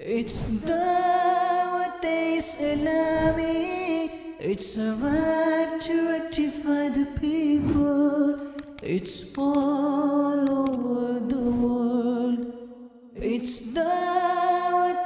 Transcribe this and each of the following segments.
It's Dawat Islami. It's arrived to rectify the people. It's all over the world. It's Dawat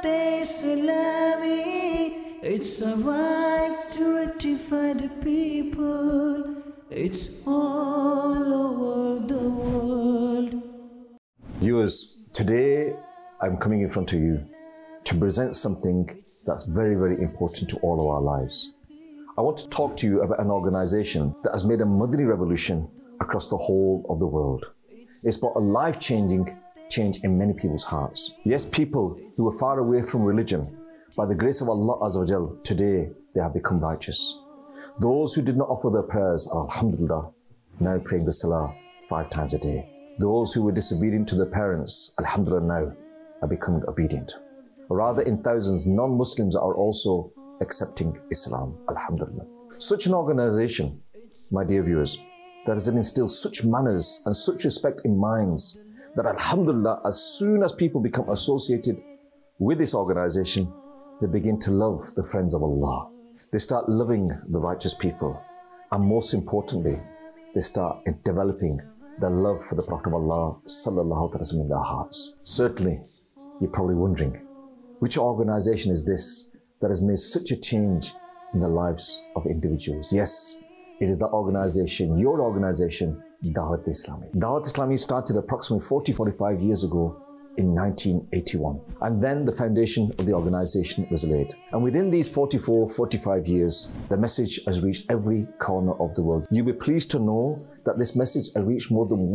Islami. It's arrived to rectify the people. It's all over the world. Viewers, today I'm coming in front of you to present something that's very, very important to all of our lives. I want to talk to you about an organization that has made a Madani revolution across the whole of the world. It's brought a life-changing change in many people's hearts. Yes, people who were far away from religion, by the grace of Allah Azza wa Jal, today they have become righteous. Those who did not offer their prayers are, alhamdulillah, now praying the salah 5 times a day. Those who were disobedient to their parents, alhamdulillah, now are becoming obedient. Rather, in thousands, non-Muslims are also accepting Islam, alhamdulillah. Such an organization, my dear viewers, that has instilled such manners and such respect in minds that, alhamdulillah, as soon as people become associated with this organization, they begin to love the friends of Allah. They start loving the righteous people. And most importantly, they start developing the love for the Prophet of Allah sallallahu alaihi wasallam in their hearts. Certainly, you're probably wondering, which organization is this that has made such a change in the lives of individuals? Yes, it is the organization, your organization, Dawat Islami. Dawat Islami started approximately 45 years ago in 1981. And then the foundation of the organization was laid. And within these 45 years, the message has reached every corner of the world. You'll be pleased to know that this message has reached more than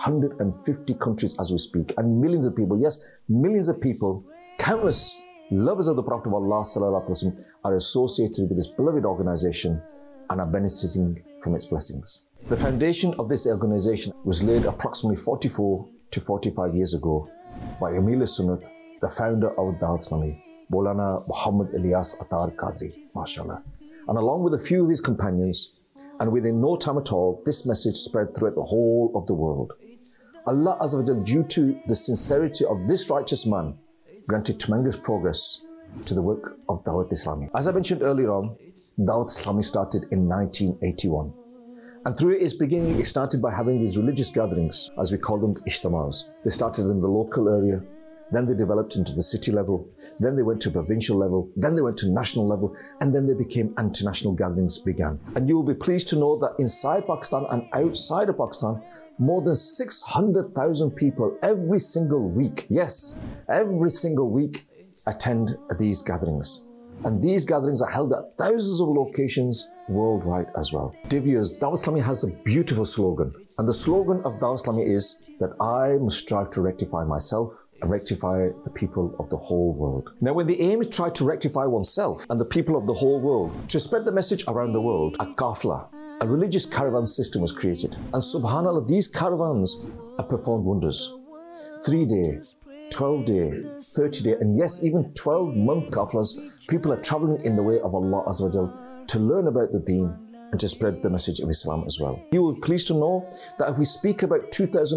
150 countries as we speak, and millions of people, yes, millions of people, countless lovers of the Prophet of Allah sallallahu alaihi wasallam are associated with this beloved organization and are benefiting from its blessings. The foundation of this organization was laid approximately 44 to 45 years ago by Amir al-Sunnat, the founder of Dawat Islami, Maulana Muhammad Ilyas Attar Qadri, mashallah. And along with a few of his companions, and within no time at all, this message spread throughout the whole of the world. Allah Azza wa Jal, due to the sincerity of this righteous man, granted tremendous progress to the work of Dawat Islami. As I mentioned earlier on, Dawat Islami started in 1981. And through its beginning, it started by having these religious gatherings, as we call them, ishtamars. They started in the local area, then they developed into the city level, then they went to provincial level, then they went to national level, and then they became international gatherings began. And you will be pleased to know that inside Pakistan and outside of Pakistan, more than 600,000 people every single week, yes, every single week, attend these gatherings. And these gatherings are held at thousands of locations worldwide as well. Dear viewers, Dawat Islami has a beautiful slogan. And the slogan of Dawat Islami is that I must strive to rectify myself and rectify the people of the whole world. Now, when the aim is to try to rectify oneself and the people of the whole world, to spread the message around the world, a kafla, a religious caravan system was created. And subhanAllah, these caravans have performed wonders. 3-day, 12-day, 30-day, and yes, even 12-month kaflas. People are traveling in the way of Allah Azza wa Jal to learn about the deen and to spread the message of Islam as well. You will be pleased to know that if we speak about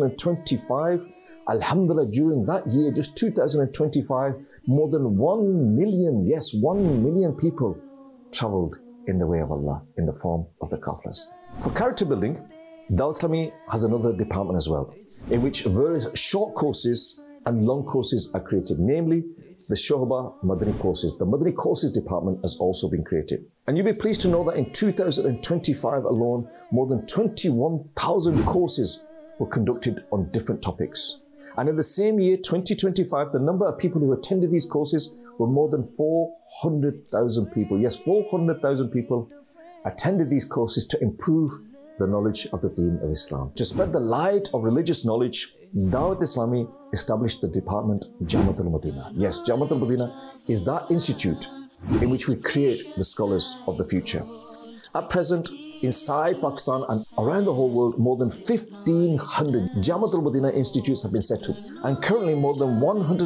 2025, alhamdulillah, during that year, just 2025, more than 1 million, yes, 1 million people traveled in the way of Allah in the form of the kaflas. For character building, Dawat Islami has another department as well, in which various short courses and long courses are created, namely the Shohba Madani courses. The Madani courses department has also been created. And you'll be pleased to know that in 2025 alone, more than 21,000 courses were conducted on different topics. And in the same year, 2025, the number of people who attended these courses were more than 400,000 people. Yes, 400,000 people attended these courses to improve the knowledge of the deen of Islam. To spread the light of religious knowledge, Dawat Islami established the department Jamiat al-Madina. Yes, Jamiat al-Madina is that institute in which we create the scholars of the future. At present, inside Pakistan and around the whole world, more than 1,500 Jamiat al-Madina institutes have been set up, and currently more than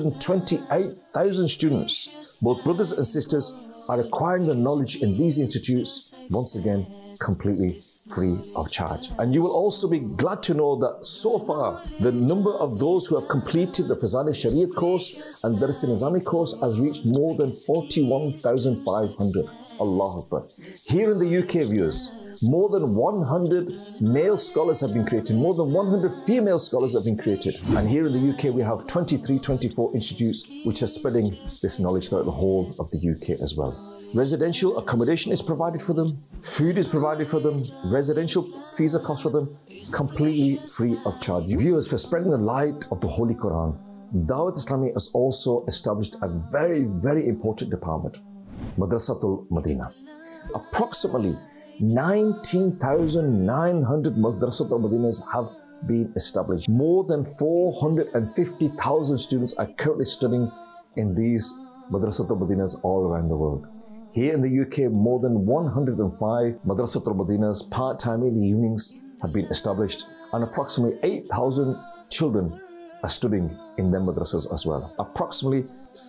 128,000 students, both brothers and sisters, are acquiring the knowledge in these institutes, once again, completely free of charge. And you will also be glad to know that so far, the number of those who have completed the Fazan-e-Shariat course and the Nizami course has reached more than 41,500. Allahu Akbar. Here in the UK, viewers, more than 100 male scholars have been created, more than 100 female scholars have been created. And here in the UK, we have 23, 24 institutes which are spreading this knowledge throughout the whole of the UK as well. Residential accommodation is provided for them, food is provided for them, residential fees are cost for them, completely free of charge. Viewers, for spreading the light of the Holy Quran, Dawat Islami has also established a very, very important department, Madrasatul Madinah. Approximately 19,900 Madrasatul Madinas have been established. More than 450,000 students are currently studying in these Madrasatul Madinas all around the world. Here in the UK, more than 105 Madrasatul Madinas part-time in the evenings have been established, and approximately 8,000 children are studying in them madrasas as well. Approximately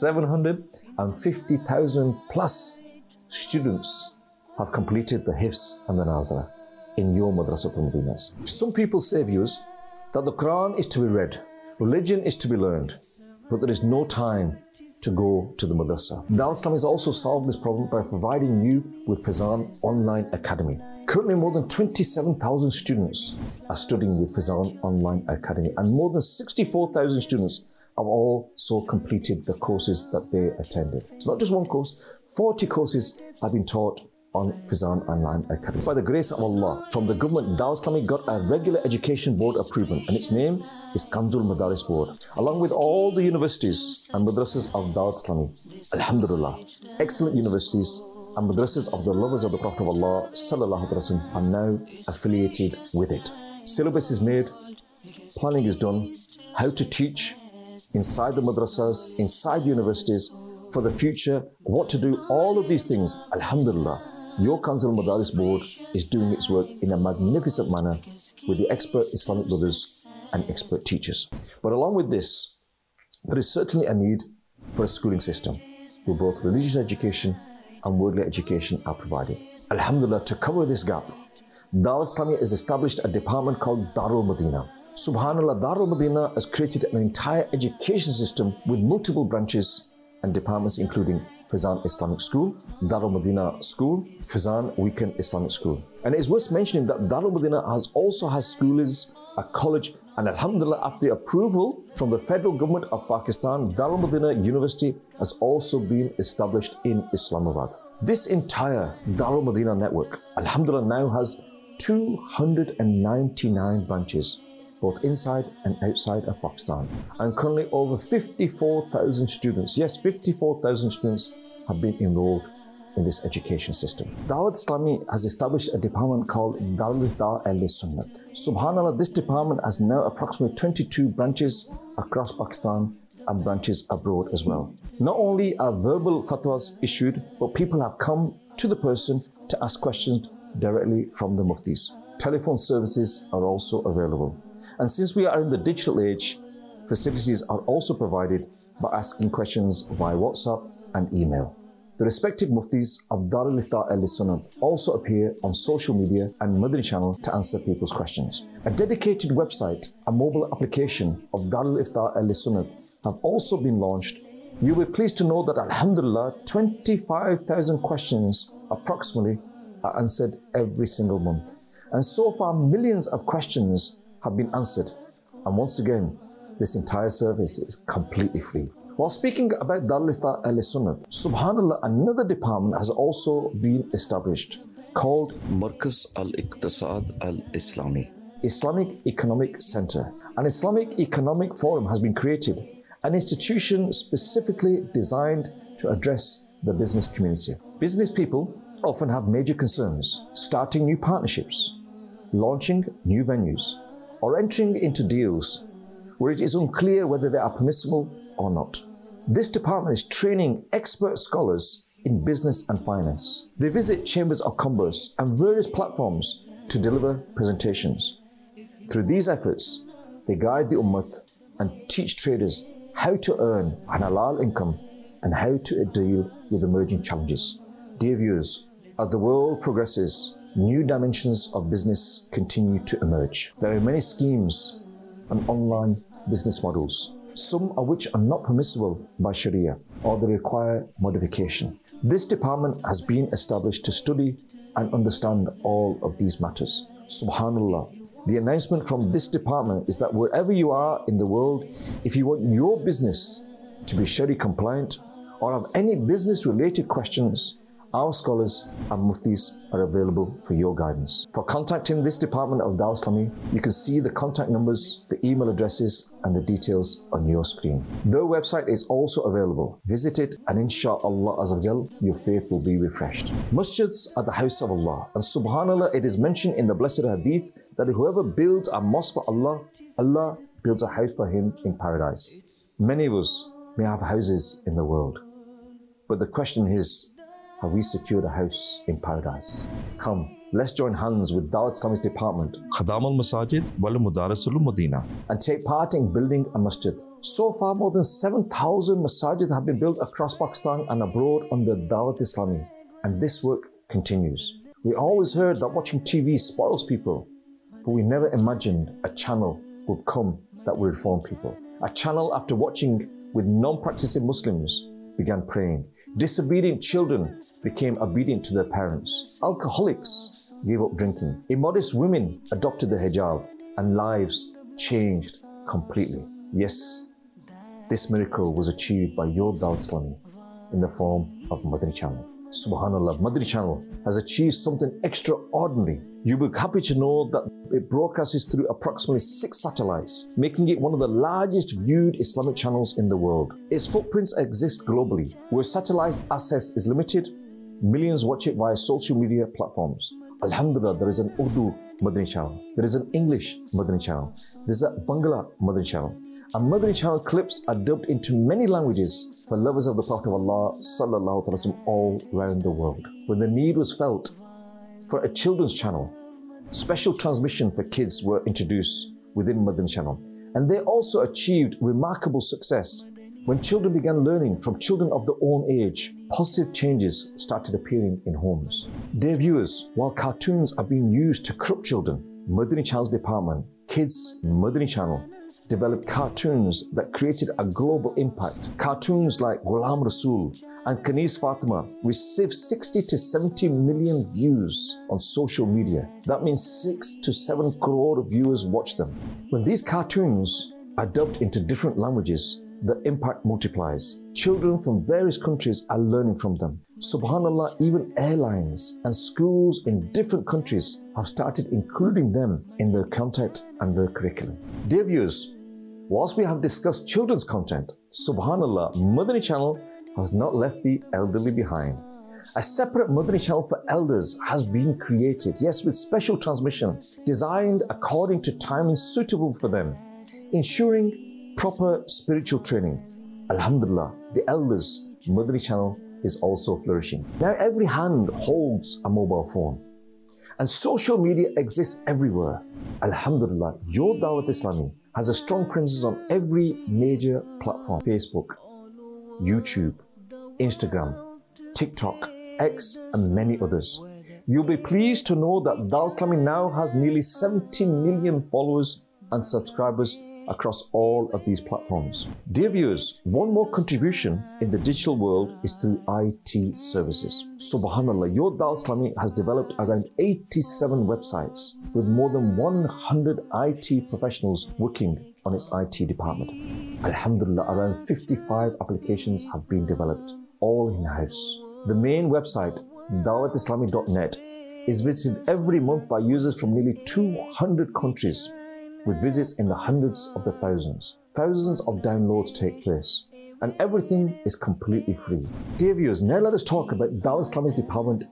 750,000 plus students have completed the Hifz and the Nazarah in your Madrasatul Madinas. Some people say, viewers, that the Quran is to be read, religion is to be learned, but there is no time to go to the madrasa. Dawat Islami has also solved this problem by providing you with Fazan Online Academy. Currently, more than 27,000 students are studying with Fazan Online Academy, and more than 64,000 students have also completed the courses that they attended. It's not just one course, 40 courses have been taught on Fazan Online Academy. By the grace of Allah, from the government, Dawat Islami got a regular education board approval, and its name is Kanzul Madaris Board, along with all the universities and madrasas of Dawat Islami. Alhamdulillah, excellent universities and madrasas of the lovers of the Prophet of Allah Sallallahu Alaihi Wasallam are now affiliated with it. Syllabus is made, planning is done, how to teach inside the madrasas, inside universities, for the future, what to do, all of these things. Alhamdulillah, your Kanzul Madaris Board is doing its work in a magnificent manner with the expert Islamic brothers and expert teachers. But along with this, there is certainly a need for a schooling system where both religious education and worldly education are provided. Alhamdulillah, to cover this gap, Dawat Islami has established a department called Darul Madinah. Subhanallah, Darul Madinah has created an entire education system with multiple branches and departments, including Fazan Islamic School, Darul Madinah School, Fazan Weekend Islamic School. And it is worth mentioning that Darul Madinah also has schools, a college, and Alhamdulillah, after approval from the federal government of Pakistan, Darul Madinah University has also been established in Islamabad. This entire Darul Madinah network, Alhamdulillah, now has 299 branches, both inside and outside of Pakistan, and currently over 54,000 students, yes, 54,000 students have been enrolled in this education system. Dawat Islami has established a department called Darul Ifta al-Sunnat. Subhanallah, this department has now approximately 22 branches across Pakistan and branches abroad as well. Not only are verbal fatwas issued, but people have come to the person to ask questions directly from the muftis. Telephone services are also available. And since we are in the digital age, facilities are also provided by asking questions via WhatsApp and email. The respective muftis of Darul Ifta al-Sunnat also appear on social media and Madani channel to answer people's questions. A dedicated website and mobile application of Darul Ifta al-Sunnat have also been launched. You will be pleased to know that Alhamdulillah, 25,000 questions approximately are answered every single month. And so far, millions of questions have been answered. And once again, this entire service is completely free. While speaking about Darul Ifta al-Sunnat, Subhanallah, another department has also been established called Markaz al-Iqtisad al-Islami, Islamic Economic Center. An Islamic Economic Forum has been created, an institution specifically designed to address the business community. Business people often have major concerns, starting new partnerships, launching new venues, or entering into deals where it is unclear whether they are permissible or not. This department is training expert scholars in business and finance. They visit chambers of commerce and various platforms to deliver presentations. Through these efforts, they guide the ummah and teach traders how to earn an halal income and how to deal with emerging challenges. Dear viewers, as the world progresses new dimensions of business continue to emerge. There are many schemes and online business models, some of which are not permissible by Sharia or they require modification. This department has been established to study and understand all of these matters. Subhanallah. The announcement from this department is that wherever you are in the world, if you want your business to be Sharia compliant or have any business related questions, our scholars and muftis are available for your guidance. For contacting this department of Dawah Islami, you can see the contact numbers, the email addresses and the details on your screen. Their website is also available. Visit it and inshallah azawajal, your faith will be refreshed. Masjids are the house of Allah, and subhanallah, it is mentioned in the blessed hadith that whoever builds a mosque for Allah, Allah builds a house for him in paradise. Many of us may have houses in the world, but the question is, have we secured a house in paradise? Come, let's join hands with Dawah Islami's department Khadam al-Masajid wal Mudaris al-Madina and take part in building a masjid. So far, more than 7,000 masajid have been built across Pakistan and abroad under Dawah Islami, and this work continues. We always heard that watching TV spoils people, but we never imagined a channel would come that would reform people. A channel after watching with non-practicing Muslims began praying. Disobedient children became obedient to their parents. Alcoholics gave up drinking. Immodest women adopted the hijab and lives changed completely. Yes, this miracle was achieved by your Dawah Islami in the form of Madani Channel. Subhanallah, Madani Channel has achieved something extraordinary. You will be happy to know that it broadcasts through approximately 6 satellites, making it one of the largest viewed Islamic channels in the world. Its footprints exist globally. Where satellite access is limited, millions watch it via social media platforms. Alhamdulillah, there is an Urdu Madani Channel, there is an English Madani Channel, there is a Bangla Madani Channel. And Madani Channel clips are dubbed into many languages for lovers of the Prophet of Allah sallallahu alaihi wasallam all around the world. When the need was felt for a children's channel, special transmission for kids were introduced within Madani Channel. And they also achieved remarkable success. When children began learning from children of their own age, positive changes started appearing in homes. Dear viewers, while cartoons are being used to corrupt children, Madani Channel's department, Kids Madani Channel, developed cartoons that created a global impact. Cartoons like Ghulam Rasool and Kanis Fatima received 60 to 70 million views on social media. That means 6 to 7 crore viewers watch them. When these cartoons are dubbed into different languages, the impact multiplies. Children from various countries are learning from them. Subhanallah, even airlines and schools in different countries have started including them in their content and their curriculum. Dear viewers, whilst we have discussed children's content, Subhanallah, Madani Channel has not left the elderly behind. A separate Madani Channel for elders has been created, yes, with special transmission, designed according to timing suitable for them, ensuring proper spiritual training. Alhamdulillah, the elders' Madani Channel is also flourishing. Now every hand holds a mobile phone and social media exists everywhere. Alhamdulillah, your Dawah Islami has a strong presence on every major platform: Facebook, YouTube, Instagram, TikTok, X and many others. You'll be pleased to know that Dawah Islami now has nearly 70 million followers and subscribers across all of these platforms. Dear viewers, one more contribution in the digital world is through IT services. Subhanallah, your Dawah Islami has developed around 87 websites with more than 100 IT professionals working on its IT department. Alhamdulillah, around 55 applications have been developed, all in-house. The main website, dawatislami.net, is visited every month by users from nearly 200 countries, with visits in the hundreds of the thousands. Thousands of downloads take place, and everything is completely free. Dear viewers, now let us talk about Dawah Islami's department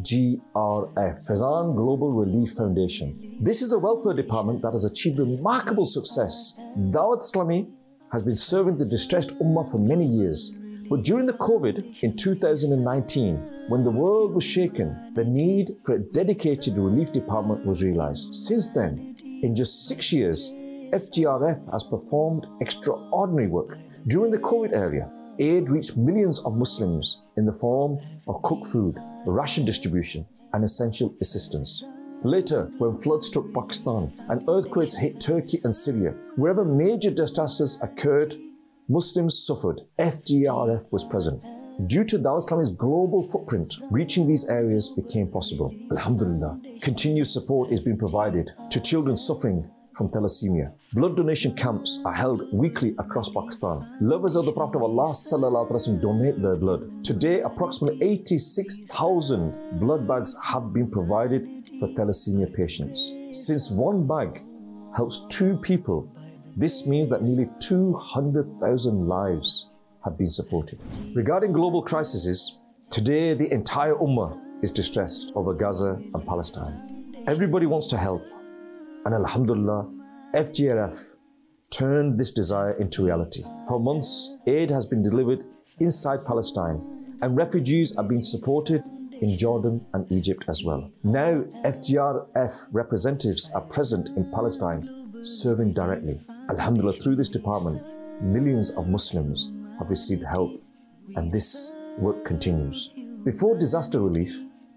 FGRF, Faizan Global Relief Foundation. This is a welfare department that has achieved remarkable success. Dawah Islami has been serving the distressed Ummah for many years, but during the COVID in 2019, when the world was shaken, the need for a dedicated relief department was realized. Since then, in just 6 years, FGRF has performed extraordinary work. During the COVID era, aid reached millions of Muslims in the form of cooked food, ration distribution, and essential assistance. Later, when floods struck Pakistan and earthquakes hit Turkey and Syria, wherever major disasters occurred, Muslims suffered. FGRF was present. Due to Dawat Islami's global footprint, reaching these areas became possible. Alhamdulillah, continued support is being provided to children suffering from thalassemia. Blood donation camps are held weekly across Pakistan. Lovers of the Prophet of Allah sallallahu alaihi wasallam donate their blood. Today, approximately 86,000 blood bags have been provided for thalassemia patients. Since one bag helps 2 people, this means that nearly 200,000 lives have been supported. Regarding global crises, today the entire Ummah is distressed over Gaza and Palestine. Everybody wants to help, and Alhamdulillah, FGRF turned this desire into reality. For months, aid has been delivered inside Palestine, and refugees are being supported in Jordan and Egypt as well. Now, FGRF representatives are present in Palestine, serving directly. Alhamdulillah, through this department, millions of Muslims have received help, and this work continues. Before disaster relief,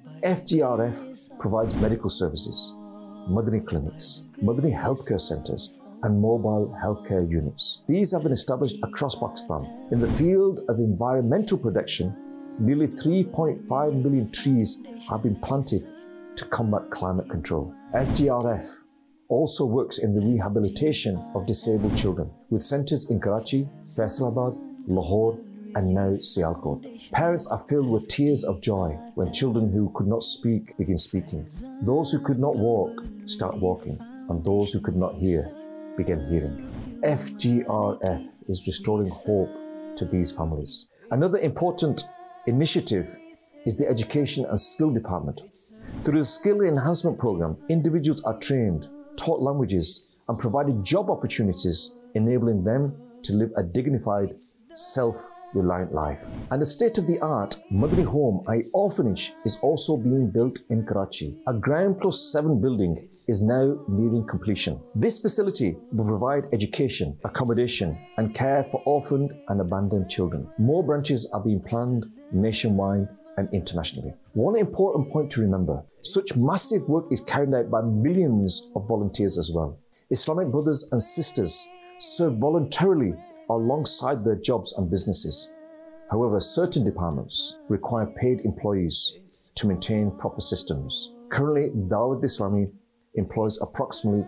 FGRF provides medical services, Madani clinics, Madani healthcare centres, and mobile healthcare units. These have been established across Pakistan. In the field of environmental protection, nearly 3.5 million trees have been planted to combat climate control. FGRF also works in the rehabilitation of disabled children, with centres in Karachi, Faisalabad, Lahore, and now Sialkot. Parents are filled with tears of joy when children who could not speak begin speaking. Those who could not walk start walking, and those who could not hear begin hearing. FGRF is restoring hope to these families. Another important initiative is the Education and Skill Department. Through the Skill Enhancement Program, individuals are trained, taught languages, and provided job opportunities, enabling them to live a dignified, self-reliant life. And a state-of-the-art Madani home, an orphanage, is also being built in Karachi. A ground plus 7 building is now nearing completion. This facility will provide education, accommodation, and care for orphaned and abandoned children. More branches are being planned nationwide and internationally. One important point to remember, such massive work is carried out by millions of volunteers as well. Islamic brothers and sisters serve voluntarily alongside their jobs and businesses. However, certain departments require paid employees to maintain proper systems. Currently, Dawat Islami employs approximately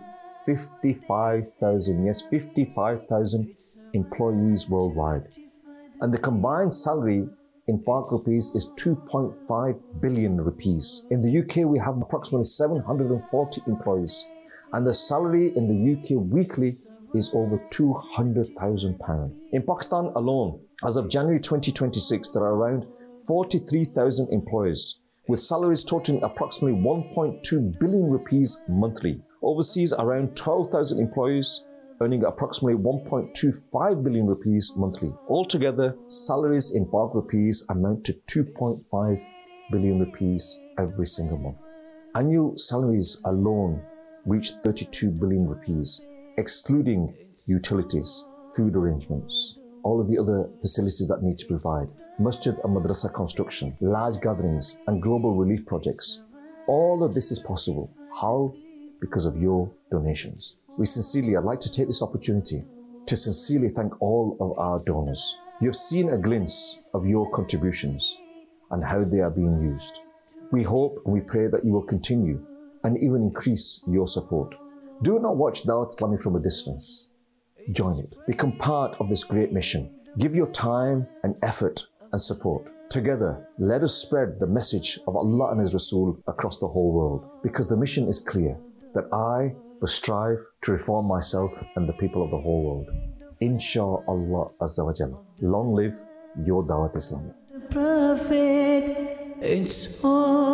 55,000 employees worldwide. And the combined salary in Pak rupees is 2.5 billion rupees. In the UK, we have approximately 740 employees, and the salary in the UK weekly is over £200,000. In Pakistan alone, as of January 2026, there are around 43,000 employees, with salaries totaling approximately 1.2 billion rupees monthly. Overseas, around 12,000 employees, earning approximately 1.25 billion rupees monthly. Altogether, salaries in Pak rupees amount to 2.5 billion rupees every single month. Annual salaries alone reach 32 billion rupees, excluding utilities, food arrangements, all of the other facilities that need to provide, masjid and madrasa construction, large gatherings, and global relief projects. All of this is possible. How? Because of your donations. I'd like to take this opportunity to sincerely thank all of our donors. You have seen a glimpse of your contributions and how they are being used. We hope and we pray that you will continue and even increase your support. Do not watch Dawat Islami from a distance. Join it. Become part of this great mission. Give your time and effort and support. Together, let us spread the message of Allah and His Rasul across the whole world, because the mission is clear, that I will strive to reform myself and the people of the whole world. Insha'Allah Azza wa Jalla. Long live your Dawat Islami. Prophet, it's all